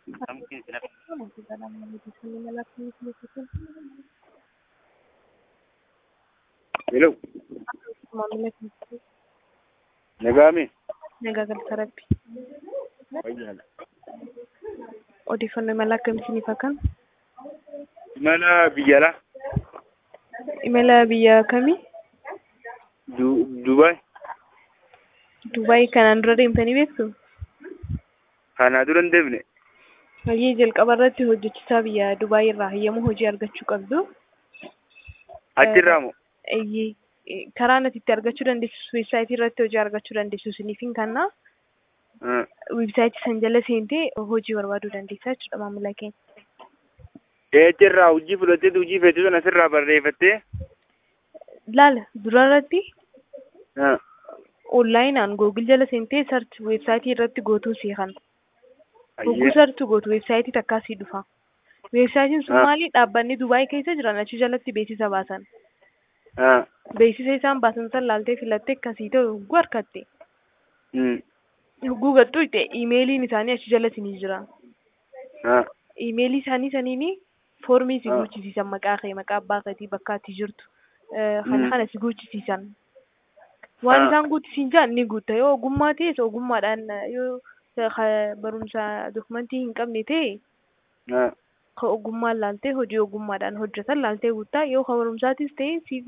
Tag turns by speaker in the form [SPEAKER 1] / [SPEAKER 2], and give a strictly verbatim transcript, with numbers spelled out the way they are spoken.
[SPEAKER 1] Hello.
[SPEAKER 2] Maamila keessatti
[SPEAKER 1] Nagami.
[SPEAKER 2] nagaa galcha rabbi.
[SPEAKER 1] Wayyaala.
[SPEAKER 2] Odeeffannoo imala akkamiitiin fakkaan?
[SPEAKER 1] Imala biyyala.
[SPEAKER 2] Imala biyya kamii?
[SPEAKER 1] Du Dubai.
[SPEAKER 2] Dubaay kanaan dura deemtanii beektu?
[SPEAKER 1] Kana dura hin deemne.
[SPEAKER 2] Hojii jalqaba irratti hojjechiisaa biyya Dubaay irraa hayyama hojii argachuu qabdu.
[SPEAKER 1] Achirraa moo?
[SPEAKER 2] Eeyyee karaa ati itti argachuu dandeessu weebsaayitii irratti hojii argachuu dandeessu isiniifin kanna. Weebsaayitii san jala seentee hojii barbaaduu dandeessa jechuudha maamila keenya.
[SPEAKER 1] Achirraa hojii fudhattee hojii feetu sana asirraa barreeffattee.
[SPEAKER 2] Laala dura irratti onlaayinaan googil jala seentee sarchi weebsaayitii irratti gootuu seekan. Hogguu sartu gootu weebsaayitii takkaasii dhufa. Weebsaayitiin sun maali? Dhaabbanni Dubaay keessa jiran achi jalatti beeksisa baasan. Beeksisa isaan baasan san laaltee filattee akkasii ta'u hogguu harkatte. Hogguu gattuu itti iimeeliin isaanii achi jala sinii jira. Iimeelii isaanii saniini foormii si guuchisiisan maqaa kee maqaa abbaa keetii bakka ati jirtu kana kana si guuchisiisan. Waan isaan guuchisiin jaan ni guutta yoo ogummaa ta'es ogummaadhaan yoo barumsa dokumentii hin qabne ta'e ka ogummaan laaltee hojii ogummaadhaan hojjetan laaltee guuttaa yoo ka barumsaatis ta'e